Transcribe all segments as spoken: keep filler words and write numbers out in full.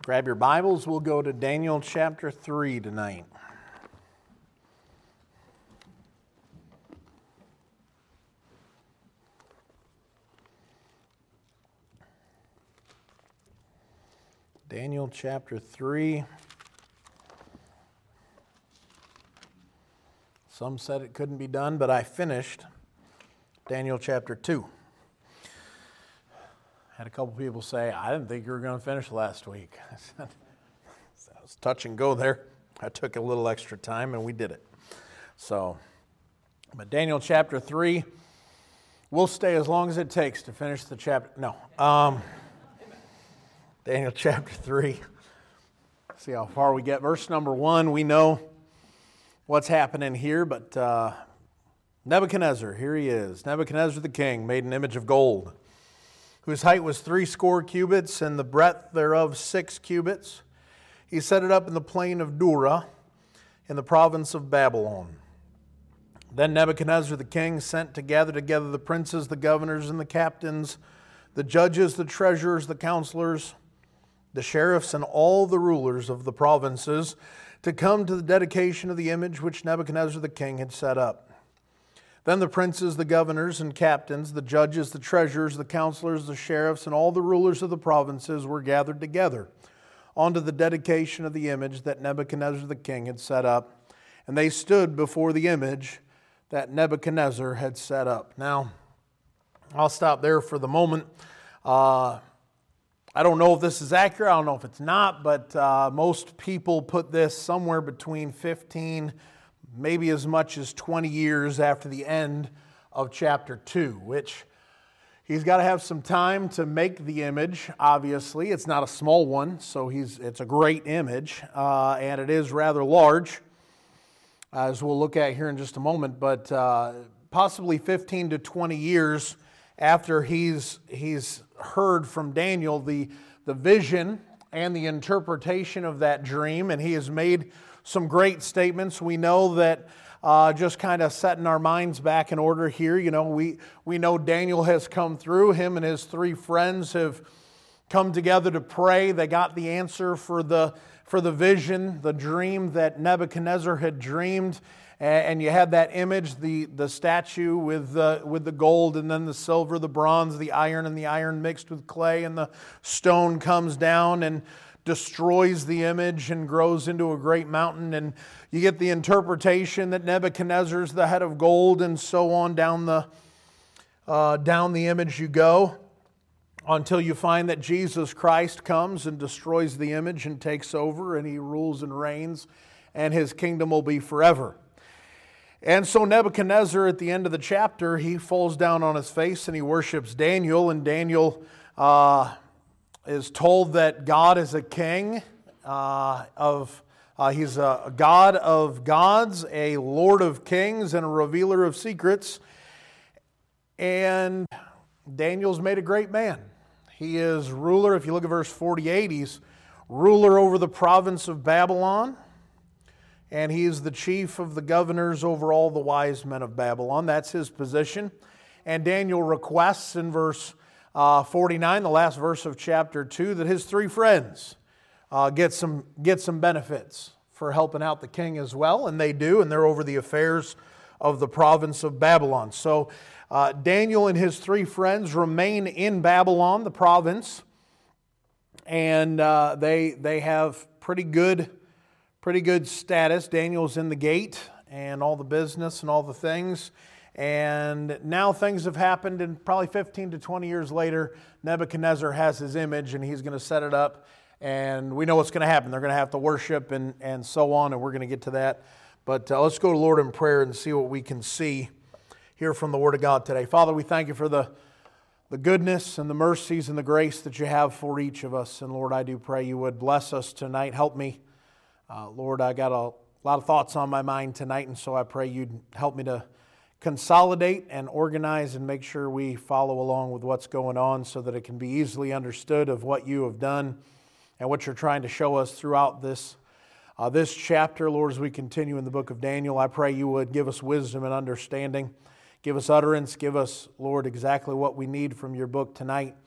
Grab your Bibles. We'll go to Daniel chapter three tonight. Daniel chapter three. Some said it couldn't be done, but I finished Daniel chapter two. Had a couple people say, I didn't think you were going to finish last week. I said, that was touch and go there. I took a little extra time and we did it. So, but Daniel chapter three, we'll stay as long as it takes to finish the chapter. No. Um, Daniel chapter three. See how far we get. Verse number one, we know what's happening here, but uh, Nebuchadnezzar, here he is. Nebuchadnezzar the king made an image of gold, whose height was three score cubits, and the breadth thereof six cubits. He set it up in the plain of Dura, in the province of Babylon. Then Nebuchadnezzar the king sent to gather together the princes, the governors, and the captains, the judges, the treasurers, the counselors, the sheriffs, and all the rulers of the provinces, to come to the dedication of the image which Nebuchadnezzar the king had set up. Then the princes, the governors, and captains, the judges, the treasurers, the counselors, the sheriffs, and all the rulers of the provinces were gathered together unto the dedication of the image that Nebuchadnezzar the king had set up. And they stood before the image that Nebuchadnezzar had set up. Now, I'll stop there for the moment. Uh, I don't know if this is accurate. I don't know if it's not, but uh, most people put this somewhere between fifteen maybe as much as twenty years after the end of chapter two, which he's got to have some time to make the image, obviously. It's not a small one, so he's it's a great image, uh, and it is rather large, as we'll look at here in just a moment, but uh, possibly fifteen to twenty years after he's he's heard from Daniel the, the vision and the interpretation of that dream, and he has made some great statements. We know that uh, just kind of setting our minds back in order here, you know, we, we know Daniel has come through. Him and his three friends have come together to pray. They got the answer for the, for the vision, the dream that Nebuchadnezzar had dreamed. And you had that image, the, the statue with the, with the gold and then the silver, the bronze, the iron, and the iron mixed with clay, and the stone comes down and destroys the image and grows into a great mountain, and you get the interpretation that Nebuchadnezzar is the head of gold, and so on down the uh, down the image you go, until you find that Jesus Christ comes and destroys the image and takes over, and He rules and reigns, and His kingdom will be forever. And so Nebuchadnezzar, at the end of the chapter, he falls down on his face and he worships Daniel, and Daniel uh, is told that God is a king uh, of, uh, he's a God of gods, a Lord of kings, and a revealer of secrets. And Daniel's made a great man. He is ruler, if you look at verse forty-eight, he's ruler over the province of Babylon, and he is the chief of the governors over all the wise men of Babylon. That's his position. And Daniel requests in verse Uh, forty-nine, the last verse of chapter two, that his three friends uh, get some get some benefits for helping out the king as well, and they do, and they're over the affairs of the province of Babylon. So uh, Daniel and his three friends remain in Babylon, the province, and uh, they they have pretty good pretty good status. Daniel's in the gate and all the business and all the things. And now things have happened, and probably fifteen to twenty years later, Nebuchadnezzar has his image, and he's going to set it up, and we know what's going to happen. They're going to have to worship and, and so on, and we're going to get to that. But uh, let's go to Lord in prayer and see what we can see here from the Word of God today. Father, we thank You for the, the goodness and the mercies and the grace that You have for each of us. And Lord, I do pray You would bless us tonight. Help me. Uh, Lord, I got a lot of thoughts on my mind tonight, and so I pray You'd help me to consolidate and organize and make sure we follow along with what's going on so that it can be easily understood of what You have done and what You're trying to show us throughout this uh, this chapter. Lord, as we continue in the book of Daniel, I pray You would give us wisdom and understanding. Give us utterance. Give us, Lord, exactly what we need from Your book tonight.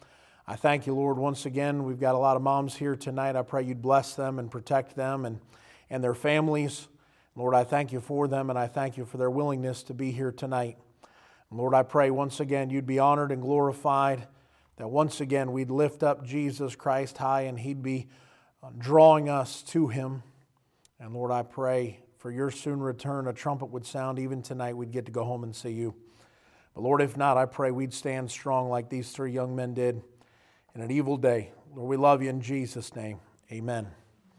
I thank you, Lord, once again. We've got a lot of moms here tonight. I pray you'd bless them and protect them and, and their families. Lord, I thank you for them, and I thank you for their willingness to be here tonight. Lord, I pray once again you'd be honored and glorified, that once again we'd lift up Jesus Christ high and He'd be drawing us to Him. And Lord, I pray for your soon return, a trumpet would sound even tonight, we'd get to go home and see you. But Lord, if not, I pray we'd stand strong like these three young men did in an evil day. Lord, we love you in Jesus' name. Amen.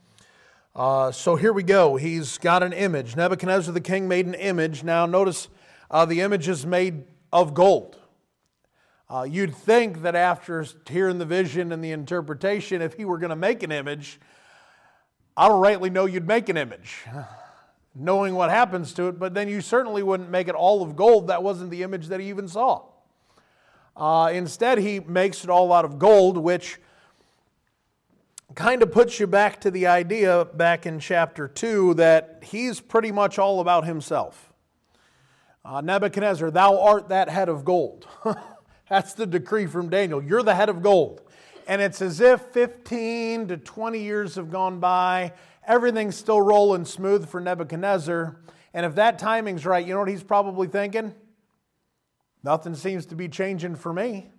Uh, so here we go. He's got an image. Nebuchadnezzar the king made an image. Now notice uh, the image is made of gold. Uh, you'd think that after hearing the vision and the interpretation, if he were going to make an image, I don't rightly know you'd make an image, knowing what happens to it, but then you certainly wouldn't make it all of gold. That wasn't the image that he even saw. Uh, instead, he makes it all out of gold, which kind of puts you back to the idea back in chapter two that he's pretty much all about himself. Uh, Nebuchadnezzar, thou art that head of gold. That's the decree from Daniel. You're the head of gold. And it's as if fifteen to twenty years have gone by. Everything's still rolling smooth for Nebuchadnezzar. And if that timing's right, you know what he's probably thinking? Nothing seems to be changing for me.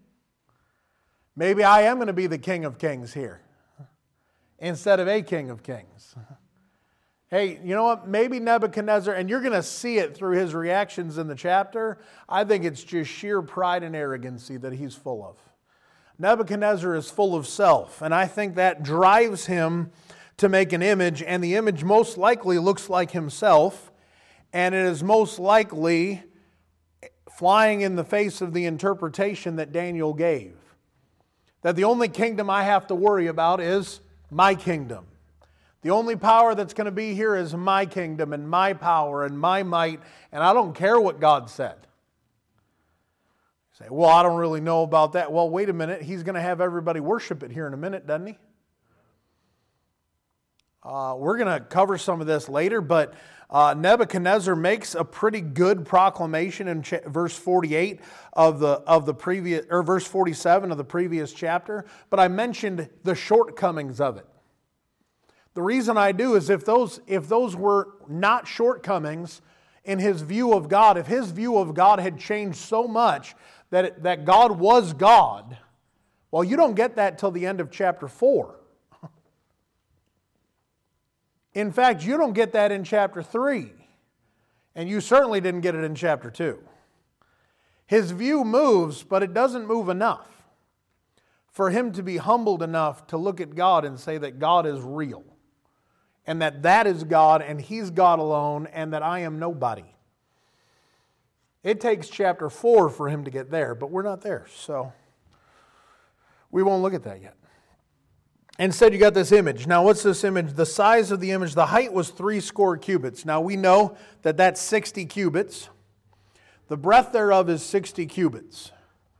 Maybe I am going to be the king of kings here instead of a king of kings. Hey, you know what? Maybe Nebuchadnezzar, and you're going to see it through his reactions in the chapter, I think it's just sheer pride and arrogancy that he's full of. Nebuchadnezzar is full of self, and I think that drives him to make an image, and the image most likely looks like himself, and it is most likely flying in the face of the interpretation that Daniel gave. That the only kingdom I have to worry about is my kingdom. The only power that's going to be here is my kingdom and my power and my might, and I don't care what God said. You say, well, I don't really know about that. Well, wait a minute. He's going to have everybody worship it here in a minute, doesn't he? Uh, we're going to cover some of this later, but uh, Nebuchadnezzar makes a pretty good proclamation in ch- verse forty-eight of the of the previous, or verse forty-seven of the previous chapter. But I mentioned the shortcomings of it. The reason I do is if those if those were not shortcomings in his view of God, if his view of God had changed so much that it, that God was God, well, you don't get that till the end of chapter four. In fact, you don't get that in chapter three. And you certainly didn't get it in chapter two. His view moves, but it doesn't move enough for him to be humbled enough to look at God and say that God is real. And that that is God and He's God alone and that I am nobody. It takes chapter four for him to get there, but we're not there. So we won't look at that yet. Instead, you got this image. Now, what's this image? The size of the image, the height was three score cubits. Now, we know that that's sixty cubits. The breadth thereof is sixty cubits.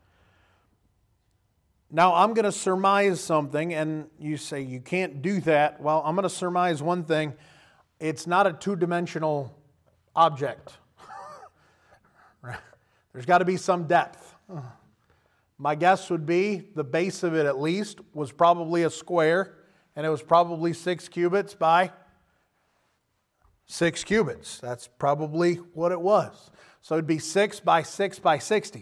Now, I'm going to surmise something, and you say, you can't do that. Well, I'm going to surmise one thing. It's not a two-dimensional object. There's got to be some depth. My guess would be the base of it at least was probably a square, and it was probably six cubits by six cubits. That's probably what it was. So it'd be six by six by sixty.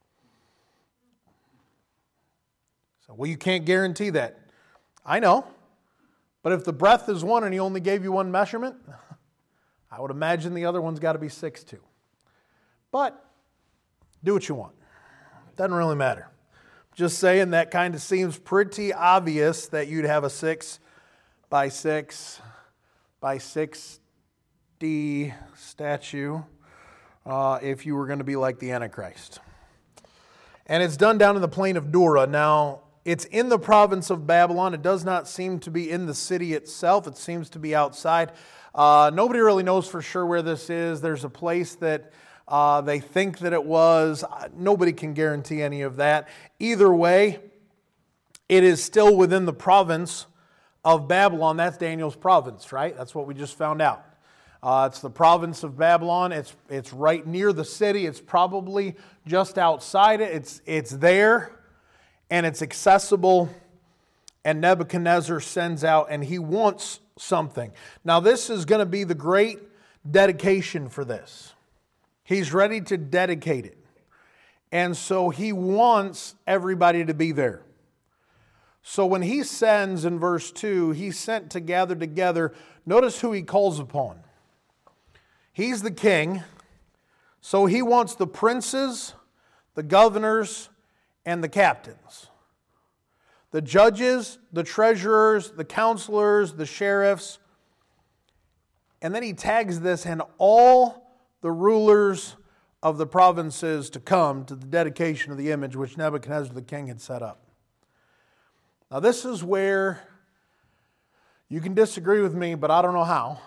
So, well, you can't guarantee that. I know. But if the breadth is one and he only gave you one measurement, I would imagine the other one's got to be six too. But do what you want. Doesn't really matter. Just saying that kind of seems pretty obvious that you'd have a six by six by sixty statue uh, if you were going to be like the Antichrist. And it's done down in the plain of Dura. Now, it's in the province of Babylon. It does not seem to be in the city itself. It seems to be outside. Uh, nobody really knows for sure where this is. There's a place that Uh, they think that it was. Nobody can guarantee any of that. Either way, it is still within the province of Babylon. That's Daniel's province, right? That's what we just found out. Uh, it's the province of Babylon. It's it's right near the city. It's probably just outside it. It's it's there, and it's accessible, and Nebuchadnezzar sends out, and he wants something. Now this is going to be the great dedication for this. He's ready to dedicate it. And so he wants everybody to be there. So when he sends in verse two, he sent to gather together, notice who he calls upon. He's the king, so he wants the princes, the governors, and the captains. The judges, the treasurers, the counselors, the sheriffs. And then he tags this, and all the rulers of the provinces to come to the dedication of the image which Nebuchadnezzar the king had set up. Now this is where you can disagree with me, but I don't know how.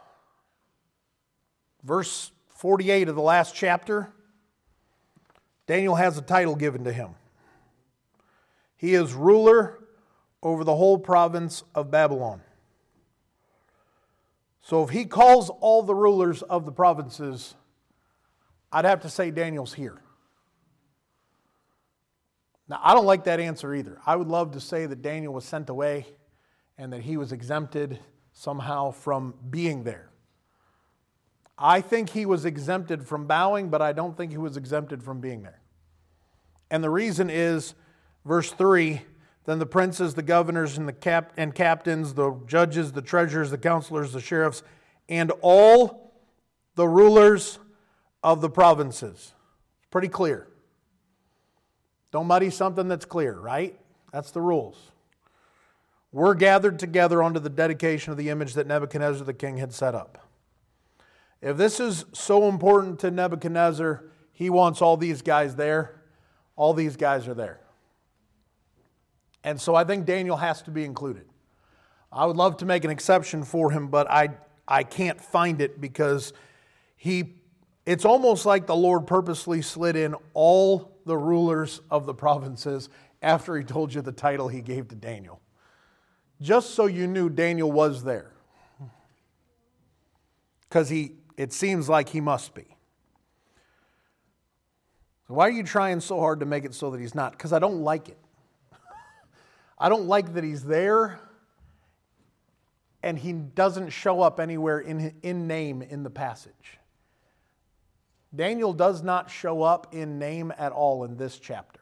Verse forty-eight of the last chapter, Daniel has a title given to him. He is ruler over the whole province of Babylon. So if he calls all the rulers of the provinces, I'd have to say Daniel's here. Now, I don't like that answer either. I would love to say that Daniel was sent away and that he was exempted somehow from being there. I think he was exempted from bowing, but I don't think he was exempted from being there. And the reason is, verse three, then the princes, the governors, and the cap- and captains, the judges, the treasurers, the counselors, the sheriffs, and all the rulers of the provinces. It's pretty clear. Don't muddy something that's clear, right? That's the rules. We're gathered together unto the dedication of the image that Nebuchadnezzar the king had set up. If this is so important to Nebuchadnezzar, he wants all these guys there. All these guys are there. And so I think Daniel has to be included. I would love to make an exception for him, but I, I can't find it because he, it's almost like the Lord purposely slid in all the rulers of the provinces after he told you the title he gave to Daniel. Just so you knew Daniel was there. Because he, it seems like he must be. So why are you trying so hard to make it so that he's not? Because I don't like it. I don't like that he's there and he doesn't show up anywhere in, in name in the passage. Daniel does not show up in name at all in this chapter,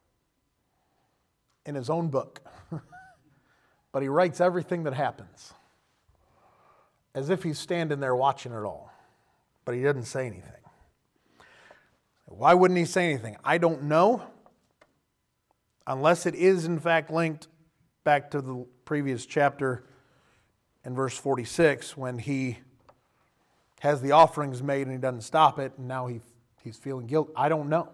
in his own book. But he writes everything that happens as if he's standing there watching it all. But he doesn't say anything. Why wouldn't he say anything? I don't know. Unless it is in fact linked back to the previous chapter in verse forty-six when he has the offerings made and he doesn't stop it and now he, he's feeling guilt. I don't know.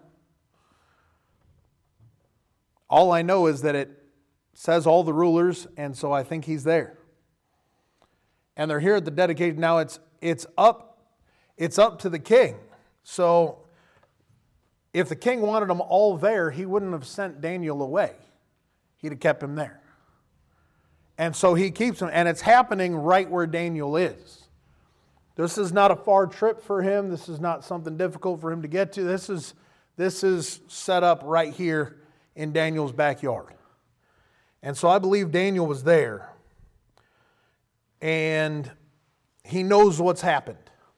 All I know is that it says all the rulers, and so I think he's there. And they're here at the dedication. Now it's it's up, it's up to the king. So if the king wanted them all there, he wouldn't have sent Daniel away. He'd have kept him there. And so he keeps him, and it's happening right where Daniel is. This is not a far trip for him. This is not something difficult for him to get to. This is, this is set up right here in Daniel's backyard. And so I believe Daniel was there. And he knows what's happened.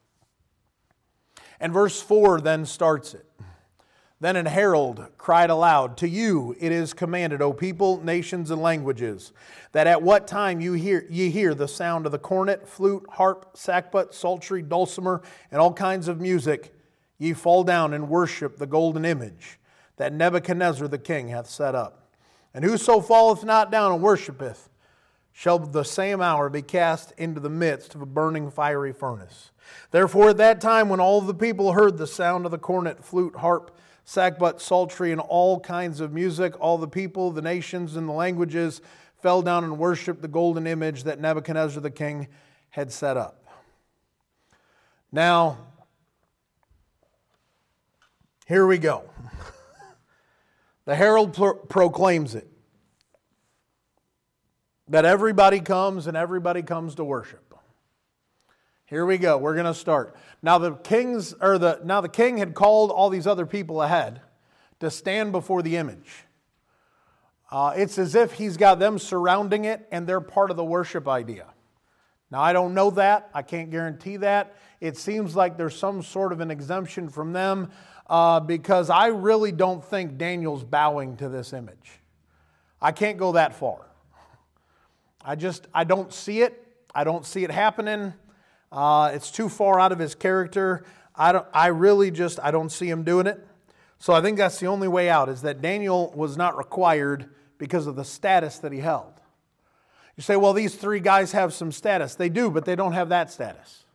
And verse four then starts it. Then an herald cried aloud, "To you it is commanded, O people, nations, and languages, that at what time you hear, ye hear the sound of the cornet, flute, harp, sackbut, psaltery, dulcimer, and all kinds of music, ye fall down and worship the golden image that Nebuchadnezzar the king hath set up. And whoso falleth not down and worshipeth, shall the same hour be cast into the midst of a burning fiery furnace. Therefore at that time when all the people heard the sound of the cornet, flute, harp, sackbut, psaltery, and all kinds of music, all the people, the nations, and the languages fell down and worshiped the golden image that Nebuchadnezzar the king had set up." Now, here we go. The herald pro- proclaims it. That everybody comes and everybody comes to worship. Here we go. We're going to start. Now the kings or the now the king had called all these other people ahead to stand before the image. Uh, it's as if he's got them surrounding it and they're part of the worship idea. Now, I don't know that. I can't guarantee that. It seems like there's some sort of an exemption from them uh, because I really don't think Daniel's bowing to this image. I can't go that far. I just, I don't see it. I don't see it happening. Uh, it's too far out of his character. I don't, I really just, I don't see him doing it. So I think that's the only way out, is that Daniel was not required because of the status that he held. You say, well, these three guys have some status. They do, but they don't have that status.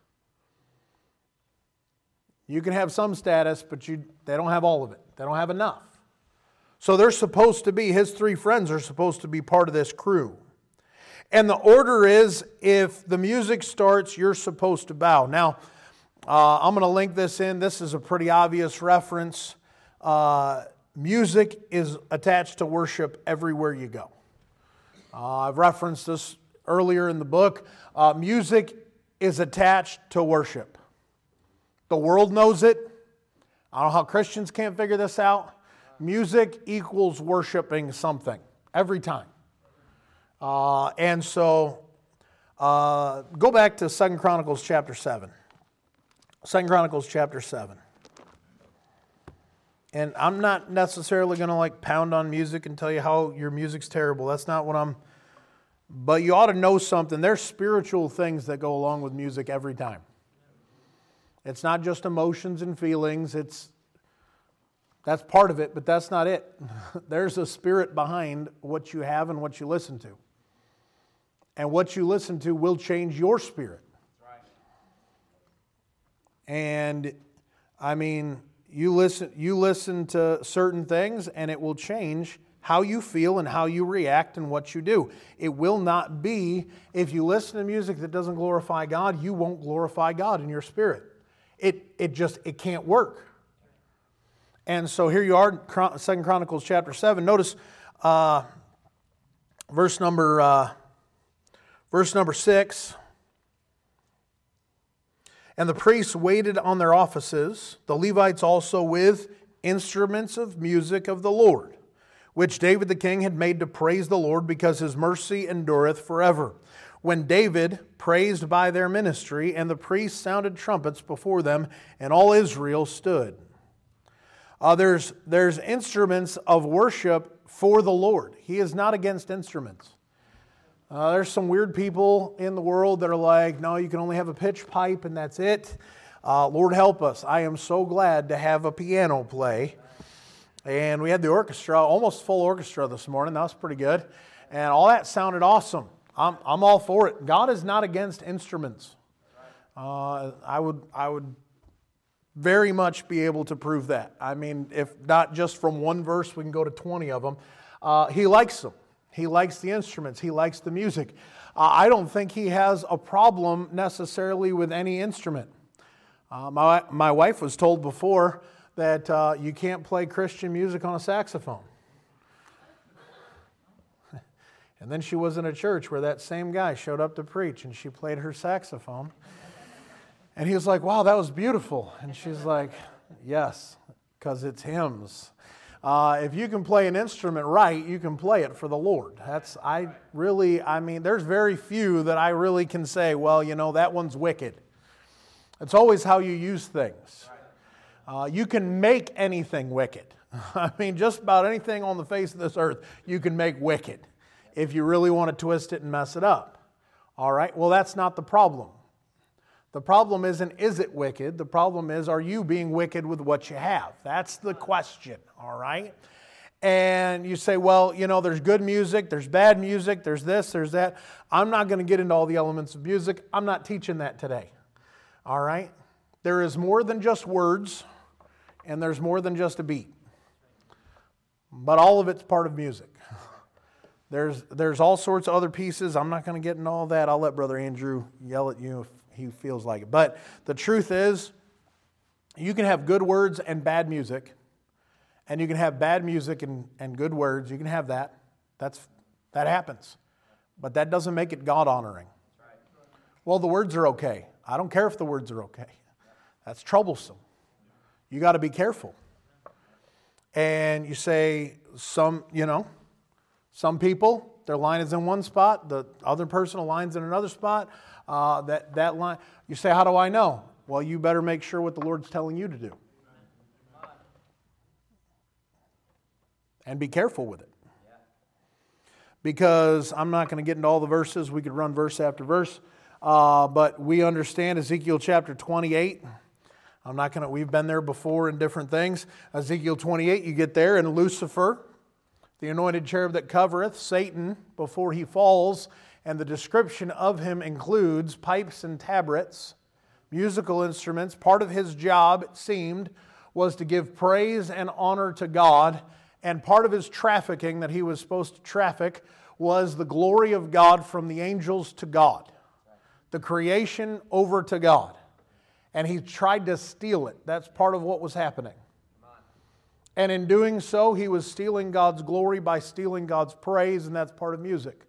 You can have some status, but you, they don't have all of it. They don't have enough. So they're supposed to be, his three friends are supposed to be part of this crew. And the order is, if the music starts, you're supposed to bow. Now, uh, I'm going to link this in. This is a pretty obvious reference. Uh, music is attached to worship everywhere you go. Uh, I've referenced this earlier in the book. Uh, music is attached to worship. The world knows it. I don't know how Christians can't figure this out. Music equals worshiping something every time. Uh, and so, uh, go back to Second Chronicles chapter seven. Second Chronicles chapter seven. And I'm not necessarily going to like pound on music and tell you how your music's terrible. That's not what I'm... But you ought to know something. There's spiritual things that go along with music every time. It's not just emotions and feelings. It's that's part of it, but that's not it. There's a spirit behind what you have and what you listen to. And what you listen to will change your spirit. And I mean, you listen you listen to certain things and it will change how you feel and how you react and what you do. It will not be, if you listen to music that doesn't glorify God, you won't glorify God in your spirit. It it just, it can't work. And so here you are, Second Chronicles chapter seven. Notice uh, verse number uh, verse number six. And the priests waited on their offices, the Levites also with instruments of music of the Lord, which David the king had made to praise the Lord, because his mercy endureth forever. When David praised by their ministry, and the priests sounded trumpets before them, and all Israel stood. Uh, there's, there's instruments of worship for the Lord. He is not against instruments. Uh, there's some weird people in the world that are like, no, you can only have a pitch pipe and that's it. Uh, Lord help us. I am so glad to have a piano play. And we had the orchestra, almost full orchestra this morning. That was pretty good. And all that sounded awesome. I'm, I'm all for it. God is not against instruments. Uh, I would, I would very much be able to prove that. I mean, if not just from one verse, we can go to twenty of them. Uh, he likes them. He likes the instruments. He likes the music. Uh, I don't think he has a problem necessarily with any instrument. Uh, my, my wife was told before that uh, you can't play Christian music on a saxophone. And then she was in a church where that same guy showed up to preach and she played her saxophone. And he was like, wow, that was beautiful. And she's like, yes, because it's hymns. Uh, if you can play an instrument right, you can play it for the Lord. That's, I really, I mean, there's very few that I really can say, well, you know, that one's wicked. It's always how you use things. Uh, you can make anything wicked. I mean, just about anything on the face of this earth, you can make wicked if you really want to twist it and mess it up. All right? Well, that's not the problem. The problem isn't, is it wicked? The problem is, are you being wicked with what you have? That's the question, all right? And you say, well, you know, there's good music, there's bad music, there's this, there's that. I'm not going to get into all the elements of music. I'm not teaching that today, all right? There is more than just words, and there's more than just a beat. But all of it's part of music. There's, there's all sorts of other pieces. I'm not going to get into all that. I'll let Brother Andrew yell at you if he feels like it. But the truth is, you can have good words and bad music, and you can have bad music and, and good words. You can have that. That's, that happens. But that doesn't make it God-honoring. Well, the words are okay. I don't care if the words are okay. That's troublesome. You got to be careful. And you say, some, you know, Some people, their line is in one spot, the other person aligns in another spot. Uh, that, that line, you say, how do I know? Well, you better make sure what the Lord's telling you to do. And be careful with it. Because I'm not going to get into all the verses. We could run verse after verse. Uh, but we understand Ezekiel chapter twenty-eight. I'm not going to, we've been there before in different things. Ezekiel twenty-eight, you get there, and Lucifer, the anointed cherub that covereth, Satan, before he falls, and the description of him includes pipes and tabrets, musical instruments. Part of his job, it seemed, was to give praise and honor to God, and part of his trafficking that he was supposed to traffic was the glory of God from the angels to God, the creation over to God. And he tried to steal it. That's part of what was happening. And in doing so, he was stealing God's glory by stealing God's praise, and that's part of music.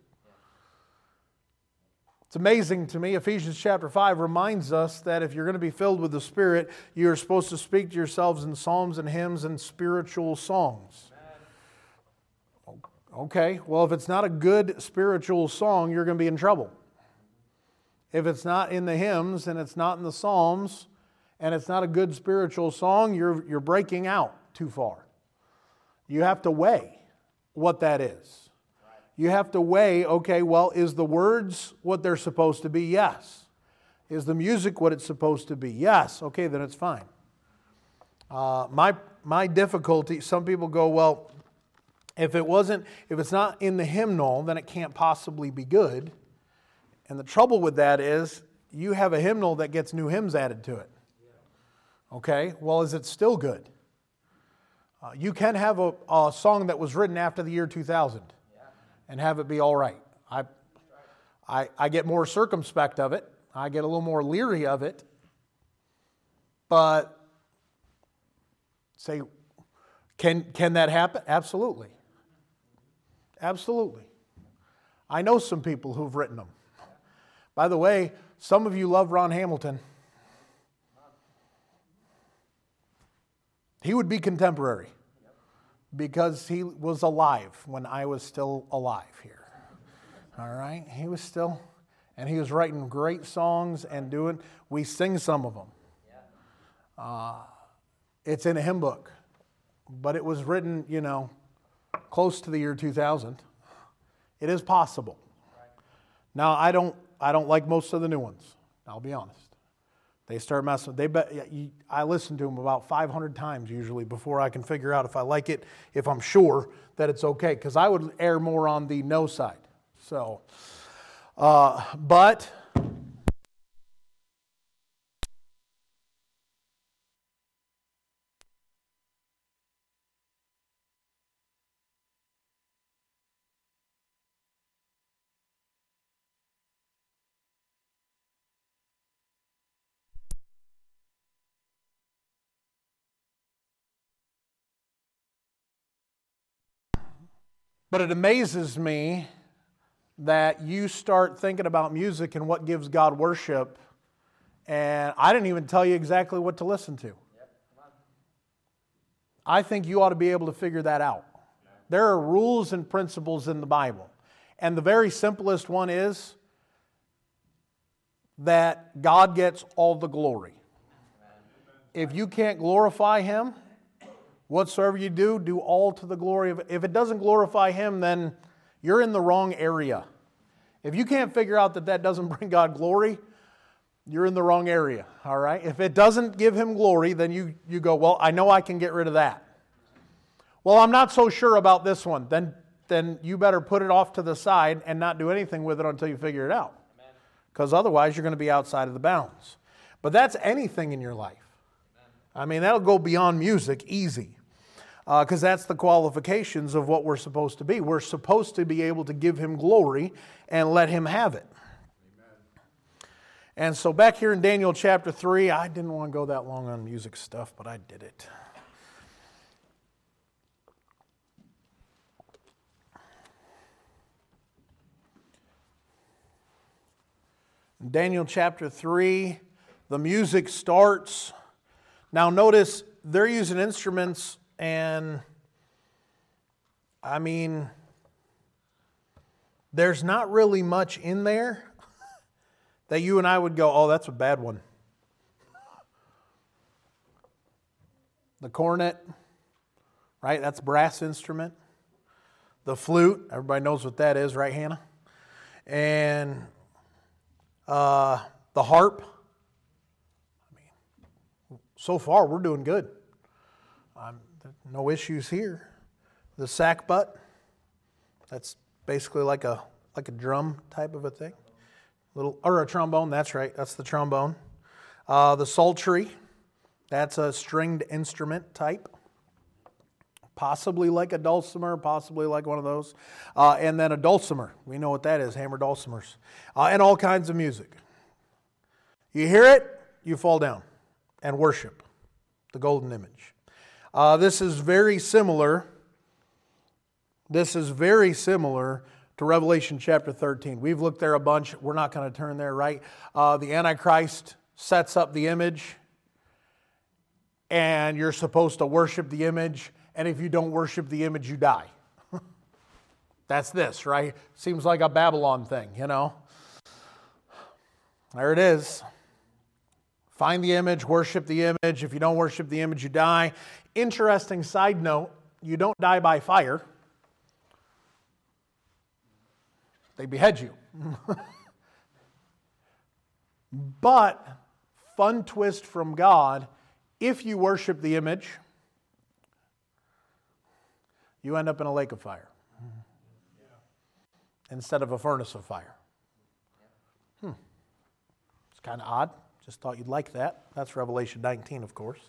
It's amazing to me, Ephesians chapter five reminds us that if you're going to be filled with the Spirit, you're supposed to speak to yourselves in psalms and hymns and spiritual songs. Okay, well, if it's not a good spiritual song, you're going to be in trouble. If it's not in the hymns and it's not in the psalms and it's not a good spiritual song, you're, you're breaking out too far. You have to weigh what that is. You have to weigh, okay, well, is the words what they're supposed to be? Yes. Is the music what it's supposed to be? Yes. Okay, then it's fine. Uh, my my difficulty, some people go, well, if it wasn't, if it's not in the hymnal, then it can't possibly be good. And the trouble with that is, you have a hymnal that gets new hymns added to it. Okay, well, is it still good? Uh, you can have a, a song that was written after the year two thousand. And have it be all right. I, I, I get more circumspect of it. I get a little more leery of it. But say, can, can that happen? Absolutely. Absolutely. I know some people who've written them. By the way, some of you love Ron Hamilton. He would be contemporary, because he was alive when I was still alive here. All right? He was still, and he was writing great songs and doing, we sing some of them. Uh, it's in a hymn book, but it was written, you know, close to the year two thousand. It is possible. Now, I don't, I don't like most of the new ones. I'll be honest. They start messing. They bet. I listen to them about five hundred times usually before I can figure out if I like it, if I'm sure that it's okay. Because I would err more on the no side. So, uh, but But it amazes me that you start thinking about music and what gives God worship, and I didn't even tell you exactly what to listen to. I think you ought to be able to figure that out. There are rules and principles in the Bible, and the very simplest one is that God gets all the glory. If you can't glorify Him, whatsoever you do, do all to the glory of it. If it doesn't glorify Him, then you're in the wrong area. If you can't figure out that that doesn't bring God glory, you're in the wrong area, all right? If it doesn't give Him glory, then you, you go, well, I know I can get rid of that. Well, I'm not so sure about this one. Then, then you better put it off to the side and not do anything with it until you figure it out. Because otherwise, you're going to be outside of the bounds. But that's anything in your life. I mean, that'll go beyond music easy. Because uh, that's the qualifications of what we're supposed to be. We're supposed to be able to give Him glory and let Him have it. Amen. And so back here in Daniel chapter three, I didn't want to go that long on music stuff, but I did it. In Daniel chapter three, the music starts. Now notice they're using instruments. And, I mean, there's not really much in there that you and I would go, oh, that's a bad one. The cornet, right? That's a brass instrument. The flute, everybody knows what that is, right, Hannah? And uh, the harp. I mean, so far we're doing good. Um, no issues here. The sackbut, that's basically like a like a drum type of a thing, little or a trombone. That's right. That's the trombone. Uh, the psaltery, that's a stringed instrument type, possibly like a dulcimer, possibly like one of those. Uh, and then a dulcimer, we know what that is, hammer dulcimers, uh, and all kinds of music. You hear it, you fall down and worship the golden image. Uh, this is very similar. This is very similar to Revelation chapter thirteen. We've looked there a bunch. We're not going to turn there, right? Uh, the Antichrist sets up the image, and you're supposed to worship the image, and if you don't worship the image, you die. That's this, right? Seems like a Babylon thing, you know? There it is. Find the image, worship the image. If you don't worship the image, you die. Interesting side note, you don't die by fire. They behead you. But, fun twist from God, if you worship the image, you end up in a lake of fire instead of a furnace of fire. Hmm. It's kind of odd. Just thought you'd like that. That's Revelation nineteen, of course.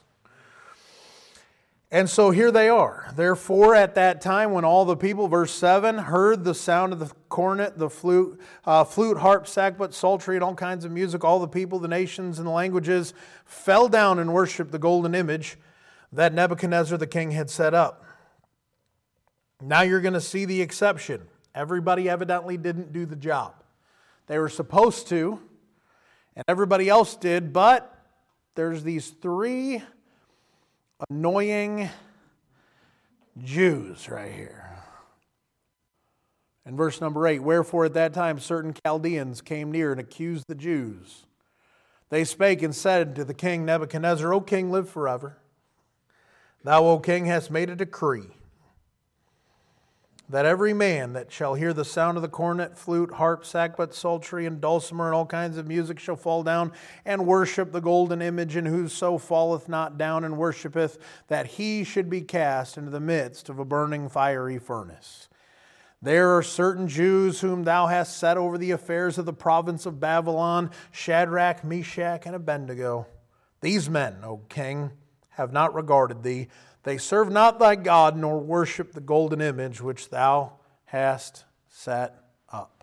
And so here they are. Therefore, at that time when all the people, verse seven, heard the sound of the cornet, the flute, uh, flute, harp, sackbut, psaltery, and all kinds of music, all the people, the nations, and the languages fell down and worshipped the golden image that Nebuchadnezzar the king had set up. Now you're going to see the exception. Everybody evidently didn't do the job. They were supposed to, and everybody else did, but there's these three annoying Jews right here. In verse number eight, wherefore at that time certain Chaldeans came near and accused the Jews. They spake and said to the king Nebuchadnezzar, O king, live forever. Thou, O king, hast made a decree that every man that shall hear the sound of the cornet, flute, harp, sackbut, psaltery, and dulcimer, and all kinds of music shall fall down and worship the golden image, and whoso falleth not down and worshipeth, that he should be cast into the midst of a burning fiery furnace. There are certain Jews whom thou hast set over the affairs of the province of Babylon, Shadrach, Meshach, and Abednego. These men, O king, have not regarded thee. They serve not thy God, nor worship the golden image which thou hast set up.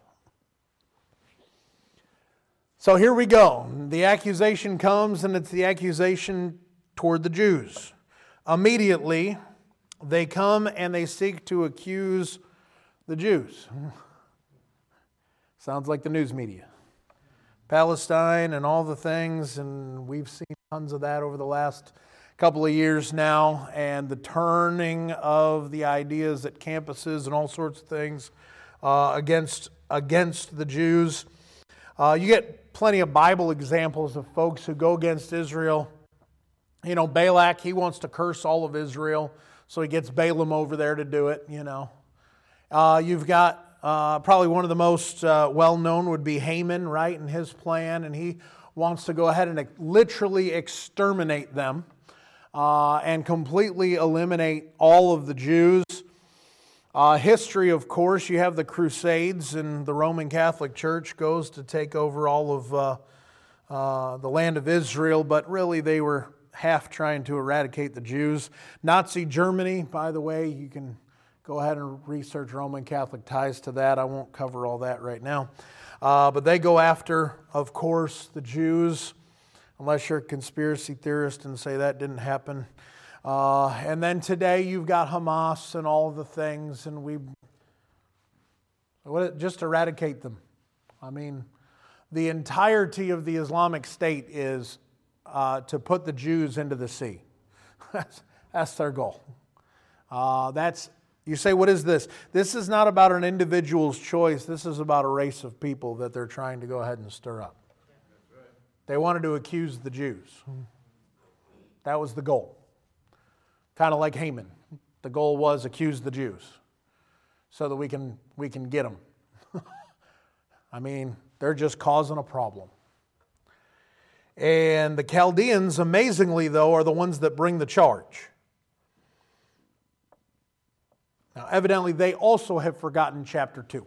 So here we go. The accusation comes, and it's the accusation toward the Jews. Immediately, they come and they seek to accuse the Jews. Sounds like the news media. Palestine and all the things, and we've seen tons of that over the last couple of years now, and the turning of the ideas at campuses and all sorts of things uh, against against the Jews. Uh, you get plenty of Bible examples of folks who go against Israel. You know, Balak, he wants to curse all of Israel, so he gets Balaam over there to do it, you know. Uh, you've got uh, probably one of the most uh, well-known would be Haman, right, and his plan, and he wants to go ahead and literally exterminate them. Uh, and completely eliminate all of the Jews. Uh, history, of course, you have the Crusades, and the Roman Catholic Church goes to take over all of uh, uh, the land of Israel, but really they were half trying to eradicate the Jews. Nazi Germany, by the way, you can go ahead and research Roman Catholic ties to that. I won't cover all that right now. Uh, but they go after, of course, the Jews. Unless you're a conspiracy theorist and say that didn't happen. Uh, and then today you've got Hamas and all the things, and we just eradicate them. I mean, the entirety of the Islamic State is uh, to put the Jews into the sea. that's, that's their goal. Uh, that's You say, what is this? This is not about an individual's choice. This is about a race of people that they're trying to go ahead and stir up. They wanted to accuse the Jews. That was the goal. Kind of like Haman. The goal was accuse the Jews so that we can, we can get them. I mean, they're just causing a problem. And the Chaldeans, amazingly though, are the ones that bring the charge. Now, evidently, they also have forgotten chapter two.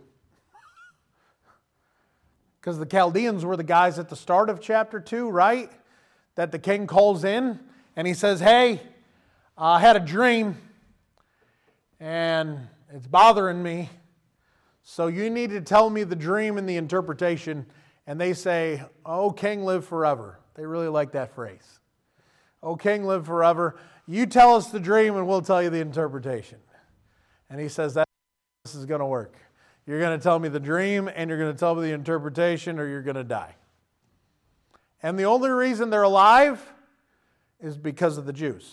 Because the Chaldeans were the guys at the start of chapter two, right? That the king calls in and he says, hey, I had a dream and it's bothering me. So you need to tell me the dream and the interpretation. And they say, oh, king, live forever. They really like that phrase. Oh, king, live forever. You tell us the dream and we'll tell you the interpretation. And he says, that this is going to work. You're going to tell me the dream and you're going to tell me the interpretation or you're going to die. And the only reason they're alive is because of the Jews.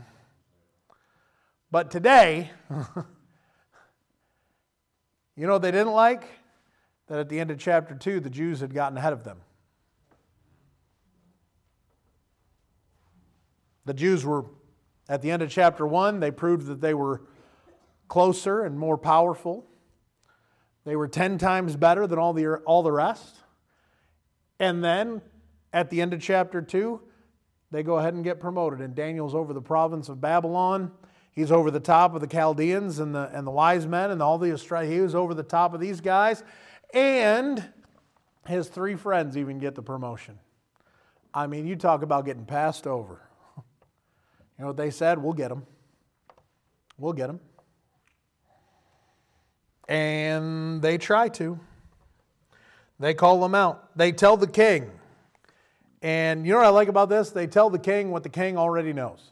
But today, you know what they didn't like? That at the end of chapter two, the Jews had gotten ahead of them. The Jews were, at the end of chapter one, they proved that they were closer and more powerful. They were ten times better than all the, all the rest. And then, at the end of chapter two, they go ahead and get promoted. And Daniel's over the province of Babylon. He's over the top of the Chaldeans and the, and the wise men and all the Australians. He was over the top of these guys. And his three friends even get the promotion. I mean, you talk about getting passed over. You know what they said? We'll get them. We'll get them. And they try to. They call them out. They tell the king. And you know what I like about this? They tell the king what the king already knows.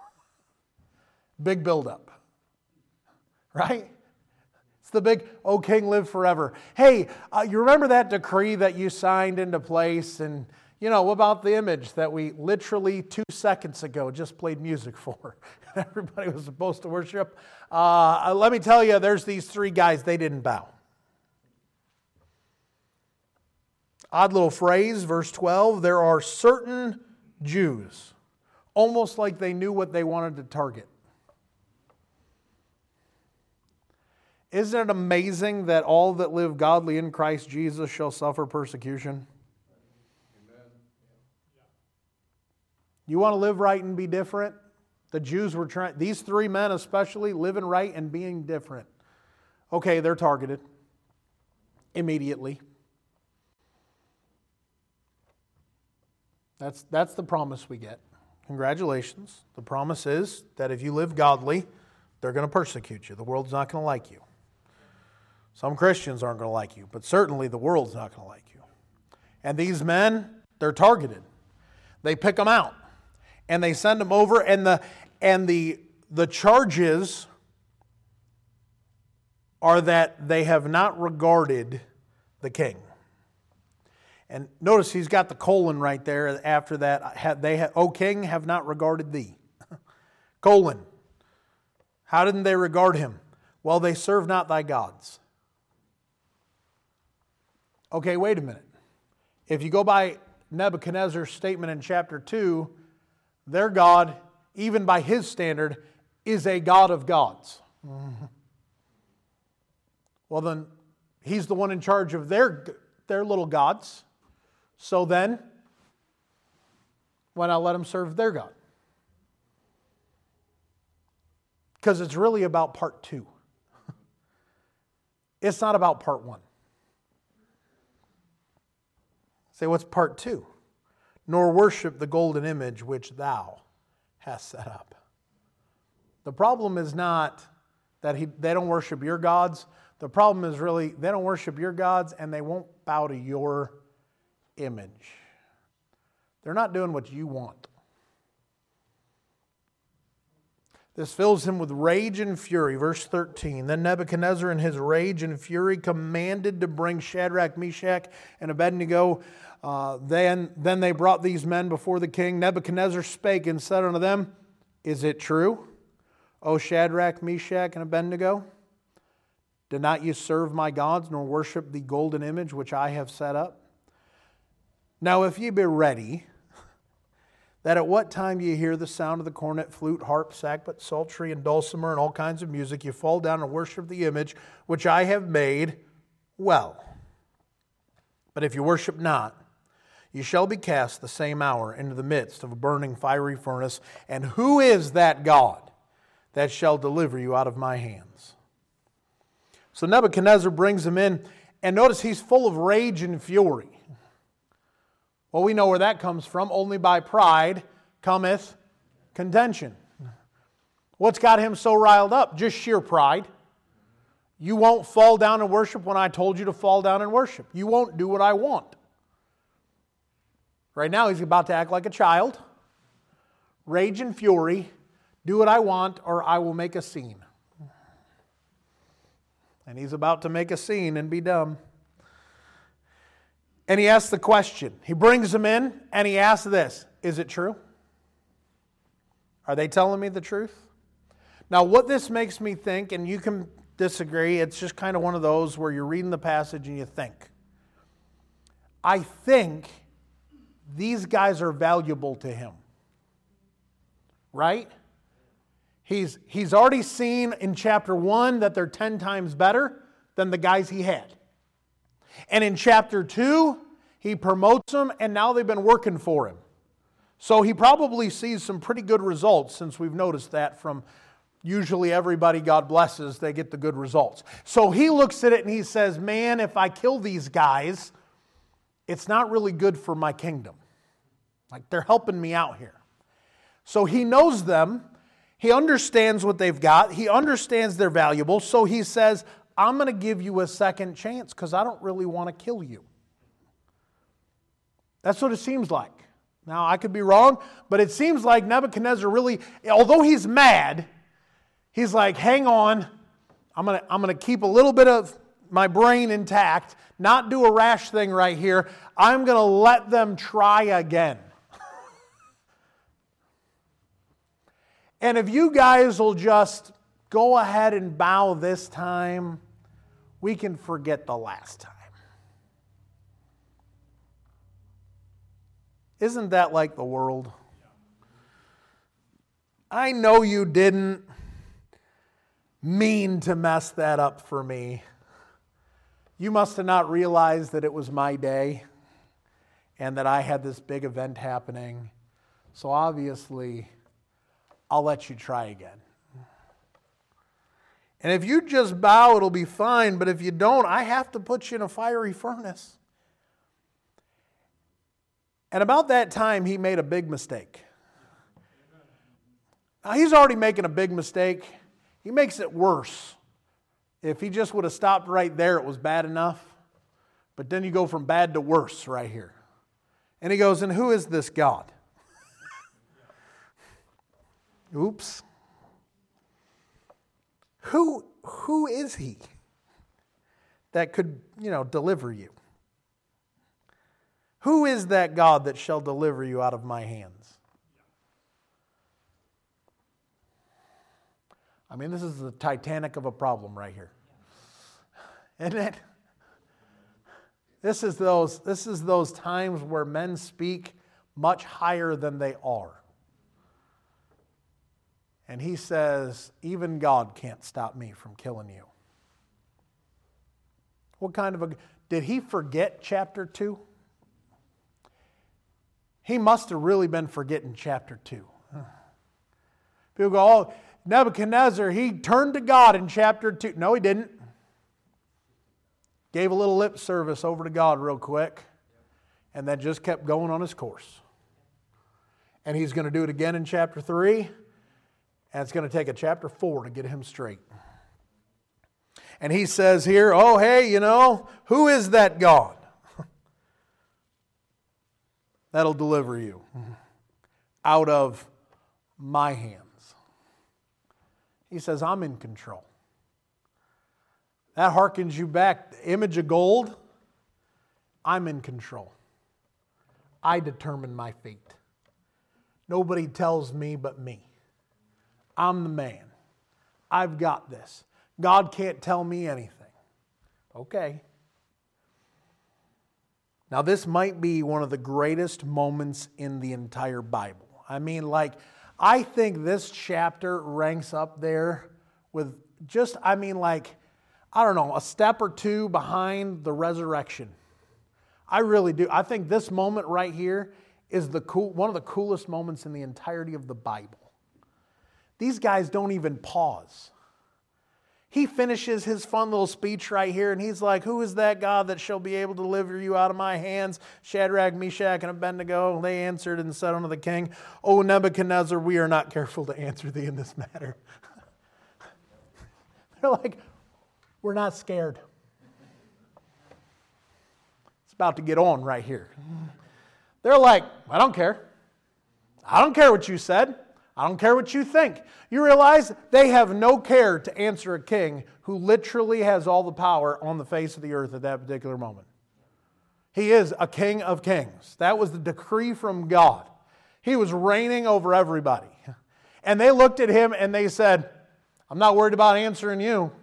Big buildup. Right? It's the big, oh, king, live forever. Hey, uh, you remember that decree that you signed into place? And, you know, what about the image that we literally two seconds ago just played music for? Everybody was supposed to worship. Uh, let me tell you, there's these three guys, they didn't bow. Odd little phrase, verse twelve. There are certain Jews, almost like they knew what they wanted to target. Isn't it amazing that all that live godly in Christ Jesus shall suffer persecution? Amen. You want to live right and be different? The Jews were trying, these three men especially, living right and being different. Okay, they're targeted immediately. That's, that's the promise we get. Congratulations. The promise is that if you live godly, they're going to persecute you. The world's not going to like you. Some Christians aren't going to like you, but certainly the world's not going to like you. And these men, they're targeted. They pick them out. And they send them over, and the and the the charges are that they have not regarded the king. And notice he's got the colon right there after that. They have, O king, have not regarded thee. Colon. How didn't they regard him? Well, they serve not thy gods. Okay, wait a minute. If you go by Nebuchadnezzar's statement in chapter two, their God, even by his standard, is a God of gods. Mm-hmm. Well then, he's the one in charge of their, their little gods. So then, why not let them serve their God? Because it's really about part two. It's not about part one. Say, what's part two? Nor worship the golden image which thou hast set up. The problem is not that he, they don't worship your gods. The problem is really they don't worship your gods and they won't bow to your image. They're not doing what you want. This fills him with rage and fury. Verse thirteen. Then Nebuchadnezzar in his rage and fury commanded to bring Shadrach, Meshach, and Abednego. Uh, then, then they brought these men before the king. Nebuchadnezzar spake and said unto them, Is it true, O Shadrach, Meshach, and Abednego, did not you serve my gods, nor worship the golden image which I have set up? Now if ye be ready, that at what time ye hear the sound of the cornet, flute, harp, sackbut, psaltery, and dulcimer, and all kinds of music, you fall down and worship the image which I have made, well. But if you worship not, you shall be cast the same hour into the midst of a burning fiery furnace. And who is that God that shall deliver you out of my hands? So Nebuchadnezzar brings him in, and notice he's full of rage and fury. Well, we know where that comes from. Only by pride cometh contention. What's got him so riled up? Just sheer pride. You won't fall down and worship when I told you to fall down and worship. You won't do what I want. Right now he's about to act like a child. Rage and fury. Do what I want or I will make a scene. And he's about to make a scene and be dumb. And he asks the question. He brings them in and he asks this. Is it true? Are they telling me the truth? Now what this makes me think, and you can disagree, it's just kind of one of those where you're reading the passage and you think. I think these guys are valuable to him. Right? He's, he's already seen in chapter one that they're ten times better than the guys he had. And in chapter two, he promotes them and now they've been working for him. So he probably sees some pretty good results, since we've noticed that from usually everybody God blesses, they get the good results. So he looks at it and he says, man, if I kill these guys, it's not really good for my kingdom. Like, they're helping me out here. So he knows them. He understands what they've got. He understands they're valuable. So he says, I'm going to give you a second chance because I don't really want to kill you. That's what it seems like. Now, I could be wrong, but it seems like Nebuchadnezzar really, although he's mad, he's like, hang on, I'm going to, I'm going to keep a little bit of my brain intact, not do a rash thing right here. I'm going to let them try again. And if you guys will just go ahead and bow this time, we can forget the last time. Isn't that like the world? I know you didn't mean to mess that up for me. You must have not realized that it was my day and that I had this big event happening. So obviously, I'll let you try again. And if you just bow, it'll be fine. But if you don't, I have to put you in a fiery furnace. And about that time, he made a big mistake. Now, he's already making a big mistake. He makes it worse. If he just would have stopped right there, it was bad enough. But then you go from bad to worse right here. And he goes, and who is this God? Oops. Who, who is he that could, you know, deliver you? Who is that God that shall deliver you out of my hands? I mean, this is the Titanic of a problem right here. Isn't it? This is those, this is those times where men speak much higher than they are. And he says, even God can't stop me from killing you. What kind of a... Did he forget chapter two? He must have really been forgetting chapter two. People go, oh, Nebuchadnezzar, he turned to God in chapter two. No, he didn't. Gave a little lip service over to God real quick. And then just kept going on his course. And he's going to do it again in chapter three. And it's going to take a chapter four to get him straight. And he says here, oh, hey, you know, who is that God that'll deliver you out of my hands? He says, I'm in control. That harkens you back. The image of gold, I'm in control. I determine my fate. Nobody tells me but me. I'm the man. I've got this. God can't tell me anything. Okay. Now, this might be one of the greatest moments in the entire Bible. I mean, like, I think this chapter ranks up there with just, I mean, like, I don't know, a step or two behind the resurrection. I really do. I think this moment right here is the cool, one of the coolest moments in the entirety of the Bible. These guys don't even pause. He finishes his fun little speech right here, and he's like, who is that God that shall be able to deliver you out of my hands? Shadrach, Meshach, and Abednego. They answered and said unto the king, O Nebuchadnezzar, we are not careful to answer thee in this matter. They're like, we're not scared. It's about to get on right here. They're like, I don't care. I don't care what you said. I don't care what you think. You realize they have no care to answer a king who literally has all the power on the face of the earth at that particular moment. He is a king of kings. That was the decree from God. He was reigning over everybody. And they looked at him and they said, I'm not worried about answering you.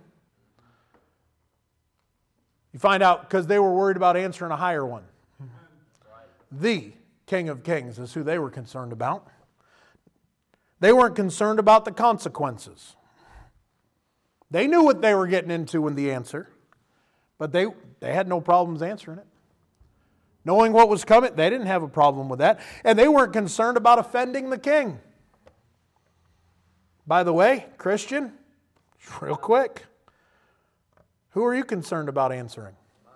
You find out because they were worried about answering a higher one. The King of Kings is who they were concerned about. They weren't concerned about the consequences. They knew what they were getting into in the answer, but they, they had no problems answering it. Knowing what was coming, they didn't have a problem with that. And they weren't concerned about offending the king. By the way, Christian, real quick, who are you concerned about answering?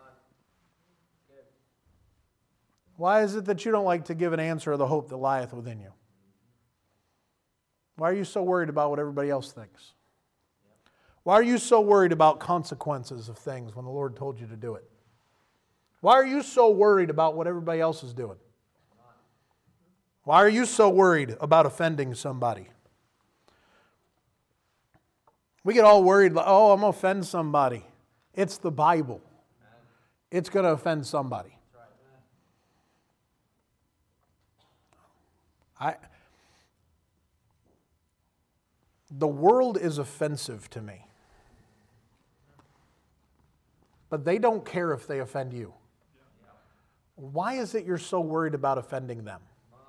Why is it that you don't like to give an answer of the hope that lieth within you? Why are you so worried about what everybody else thinks? Why are you so worried about consequences of things when the Lord told you to do it? Why are you so worried about what everybody else is doing? Why are you so worried about offending somebody? We get all worried, like, oh, I'm going to offend somebody. It's the Bible. It's going to offend somebody. I... The world is offensive to me. But they don't care if they offend you. Why is it you're so worried about offending them?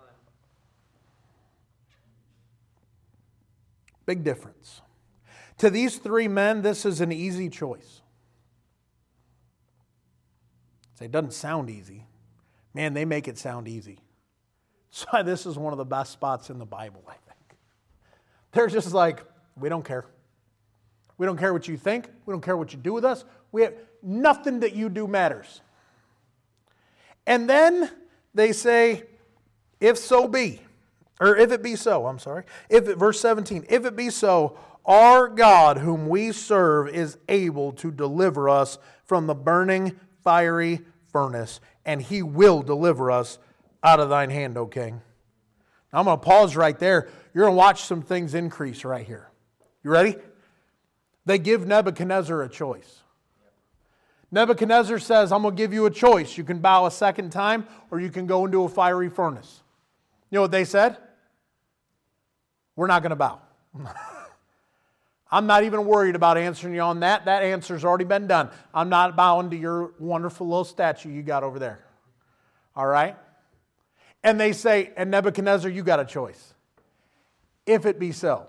Big difference. To these three men, this is an easy choice. It doesn't sound easy. Man, they make it sound easy. So this is one of the best spots in the Bible, I think. They're just like, we don't care. We don't care what you think. We don't care what you do with us. We have nothing that you do matters. And then they say, if so be, or if it be so, I'm sorry, if it, verse seventeen, if it be so, our God whom we serve is able to deliver us from the burning fiery furnace, and He will deliver us out of thine hand, O King. Now I'm going to pause right there. You're going to watch some things increase right here. You ready? They give Nebuchadnezzar a choice. Nebuchadnezzar says, I'm going to give you a choice. You can bow a second time or you can go into a fiery furnace. You know what they said? We're not going to bow. I'm not even worried about answering you on that. That answer's already been done. I'm not bowing to your wonderful little statue you got over there. All right? And they say, and Nebuchadnezzar, you got a choice. If it be so.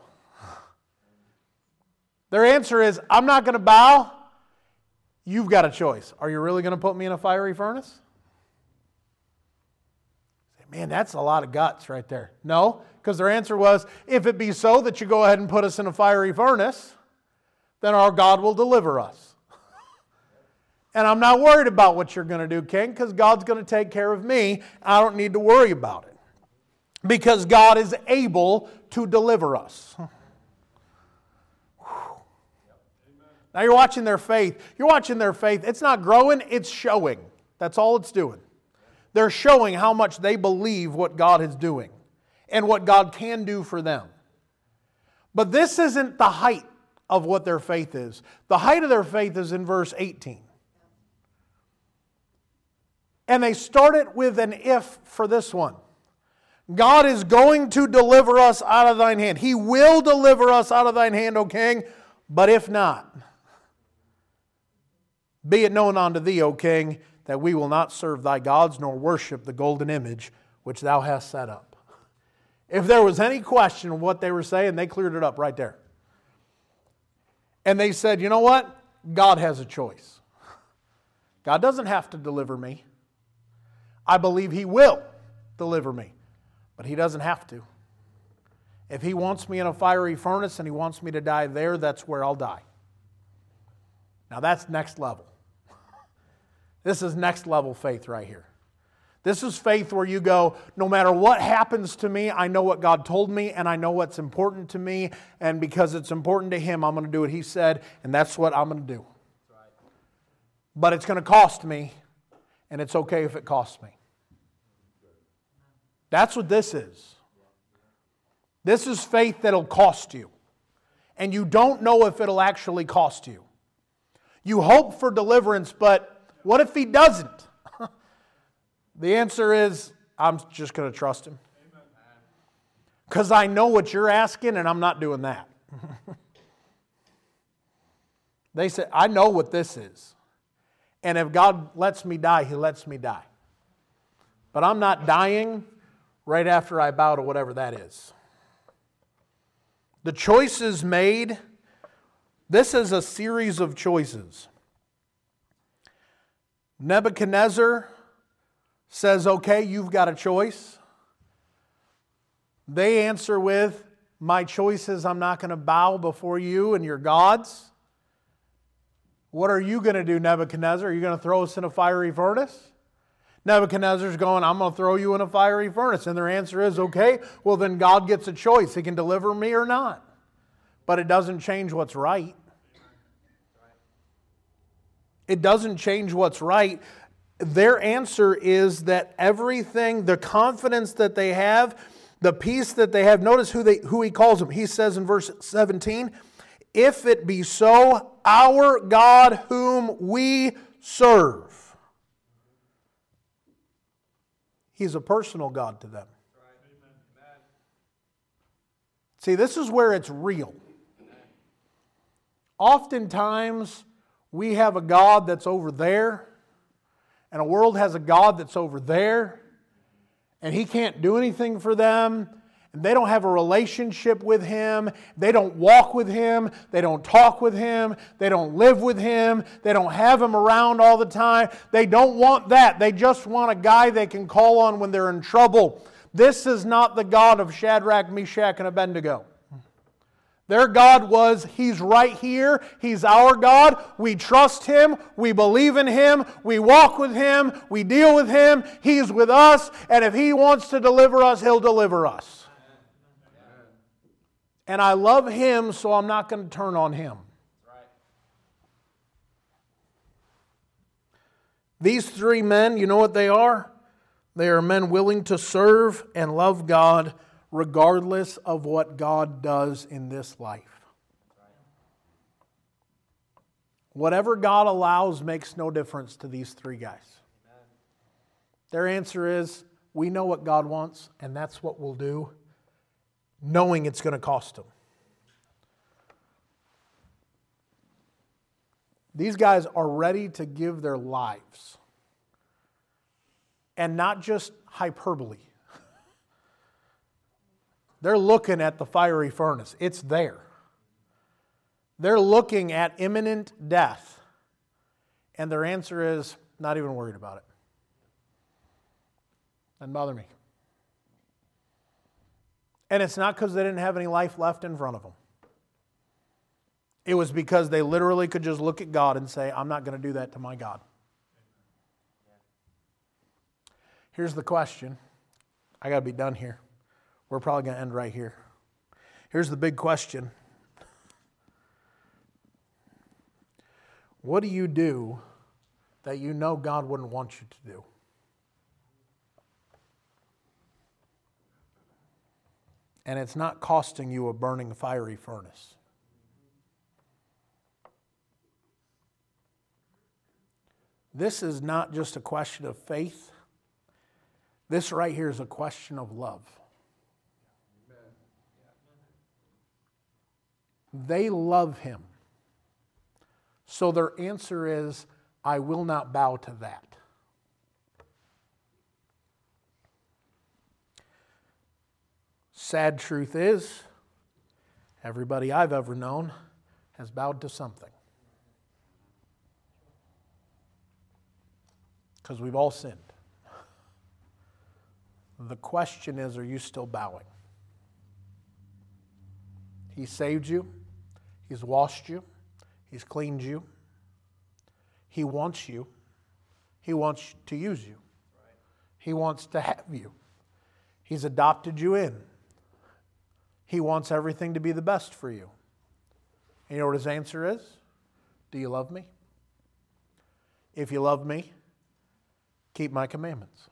Their answer is, I'm not going to bow. You've got a choice. Are you really going to put me in a fiery furnace? Man, that's a lot of guts right there. No, because their answer was, if it be so that you go ahead and put us in a fiery furnace, then our God will deliver us. And I'm not worried about what you're going to do, King, because God's going to take care of me. I don't need to worry about it. Because God is able to deliver us. Now you're watching their faith. You're watching their faith. It's not growing, it's showing. That's all it's doing. They're showing how much they believe what God is doing and what God can do for them. But this isn't the height of what their faith is. The height of their faith is in verse eighteen. And they start it with an if for this one. God is going to deliver us out of thine hand. He will deliver us out of thine hand, O King. But if not, be it known unto thee, O king, that we will not serve thy gods nor worship the golden image which thou hast set up. If there was any question of what they were saying, they cleared it up right there. And they said, you know what? God has a choice. God doesn't have to deliver me. I believe He will deliver me, but He doesn't have to. If He wants me in a fiery furnace and He wants me to die there, that's where I'll die. Now that's next level. This is next level faith right here. This is faith where you go, no matter what happens to me, I know what God told me and I know what's important to me, and because it's important to Him, I'm going to do what He said, and that's what I'm going to do. But it's going to cost me, and it's okay if it costs me. That's what this is. This is faith that'll cost you. And you don't know if it'll actually cost you. You hope for deliverance, but what if He doesn't? The answer is, I'm just going to trust Him. Because I know what you're asking, and I'm not doing that. They said, I know what this is. And if God lets me die, He lets me die. But I'm not dying right after I bow to whatever that is. The choices made, this is a series of choices. Nebuchadnezzar says, okay, you've got a choice. They answer with, my choice is I'm not going to bow before you and your gods. What are you going to do, Nebuchadnezzar? Are you going to throw us in a fiery furnace? Nebuchadnezzar's going, I'm going to throw you in a fiery furnace. And their answer is, okay, well then God gets a choice. He can deliver me or not. But it doesn't change what's right. It doesn't change what's right. Their answer is that everything, the confidence that they have, the peace that they have, notice who they who he calls them. He says in verse seventeen, if it be so, our God whom we serve. He's a personal God to them. See, this is where it's real. Oftentimes, we have a God that's over there, and a world has a God that's over there, and He can't do anything for them, and they don't have a relationship with Him, they don't walk with Him, they don't talk with Him, they don't live with Him, they don't have Him around all the time. They don't want that. They just want a guy they can call on when they're in trouble. This is not the God of Shadrach, Meshach, and Abednego. Their God was, He's right here. He's our God. We trust Him. We believe in Him. We walk with Him. We deal with Him. He's with us. And if He wants to deliver us, He'll deliver us. And I love Him, so I'm not going to turn on Him. These three men, you know what they are? They are men willing to serve and love God regardless of what God does in this life. Whatever God allows makes no difference to these three guys. Their answer is, we know what God wants, and that's what we'll do, knowing it's going to cost them. These guys are ready to give their lives. And not just hyperbole. They're looking at the fiery furnace. It's there. They're looking at imminent death. And their answer is, not even worried about it. Doesn't bother me. And it's not because they didn't have any life left in front of them. It was because they literally could just look at God and say, I'm not going to do that to my God. Here's the question. I got to be done here. We're probably going to end right here. Here's the big question. What do you do that you know God wouldn't want you to do? And it's not costing you a burning fiery furnace. This is not just a question of faith. This right here is a question of love. They love Him. So their answer is, I will not bow to that. Sad truth is, everybody I've ever known has bowed to something. Because we've all sinned. The question is, are you still bowing? He saved you. He's washed you. He's cleaned you. He wants you. He wants to use you. He wants to have you. He's adopted you in. He wants everything to be the best for you. And you know what his answer is? Do you love me? If you love me, keep my commandments.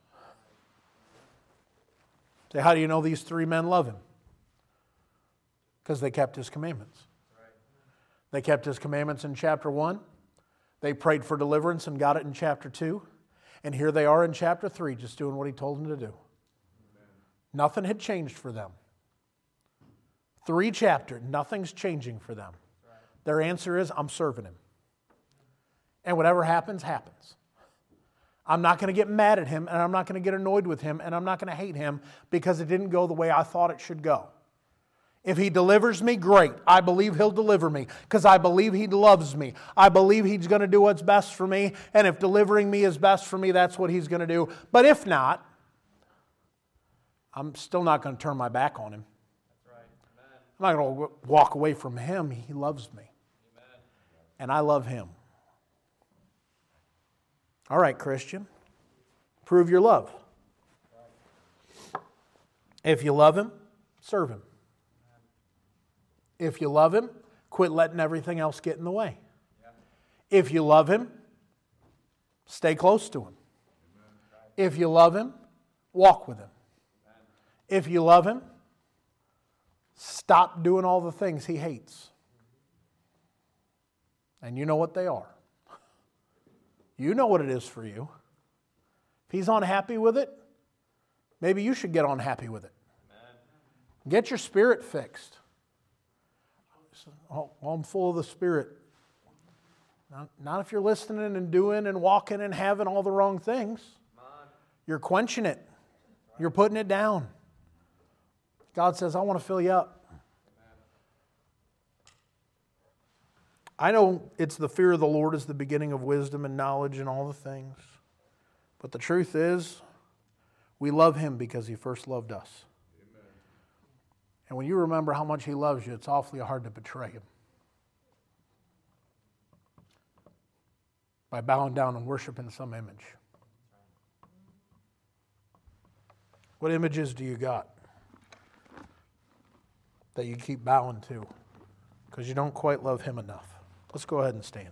Say, how do you know these three men love him? Because they kept his commandments. They kept his commandments in chapter one. They prayed for deliverance and got it in chapter two. And here they are in chapter three, just doing what he told them to do. Amen. Nothing had changed for them. Three chapters, nothing's changing for them. Right. Their answer is, I'm serving him. And whatever happens, happens. I'm not going to get mad at him, and I'm not going to get annoyed with him, and I'm not going to hate him because it didn't go the way I thought it should go. If he delivers me, great. I believe he'll deliver me because I believe he loves me. I believe he's going to do what's best for me, and if delivering me is best for me, that's what he's going to do. But if not, I'm still not going to turn my back on him. That's right. Amen. I'm not going to walk away from him. He loves me. Amen. And I love him. All right, Christian, prove your love. If you love him, serve him. If you love him, quit letting everything else get in the way. If you love him, stay close to him. If you love him, walk with him. If you love him, stop doing all the things he hates. And you know what they are. You know what it is for you. If he's unhappy with it, maybe you should get unhappy with it. Amen. Get your spirit fixed. Oh, well, I'm full of the Spirit. Not, not if you're listening and doing and walking and having all the wrong things. You're quenching it. You're putting it down. God says, I want to fill you up. I know it's the fear of the Lord is the beginning of wisdom and knowledge and all the things. But the truth is, we love him because he first loved us. Amen. And when you remember how much he loves you, it's awfully hard to betray him. By bowing down and worshiping some image. What images do you got that you keep bowing to because you don't quite love him enough? Let's go ahead and stand.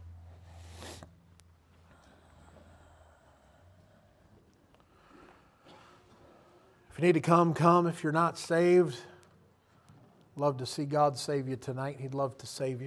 If you need to come, come. If you're not saved, love to see God save you tonight. He'd love to save you.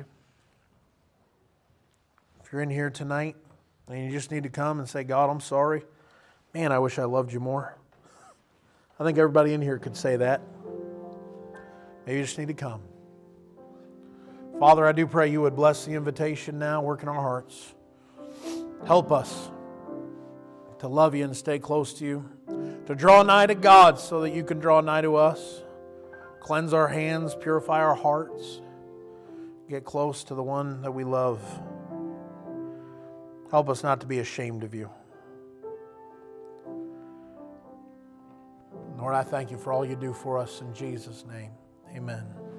If you're in here tonight and you just need to come and say, God, I'm sorry. Man, I wish I loved you more. I think everybody in here could say that. Maybe you just need to come. Father, I do pray you would bless the invitation now, work in our hearts. Help us to love you and stay close to you. To draw nigh to God so that you can draw nigh to us. Cleanse our hands, purify our hearts. Get close to the one that we love. Help us not to be ashamed of you. Lord, I thank you for all you do for us in Jesus' name. Amen.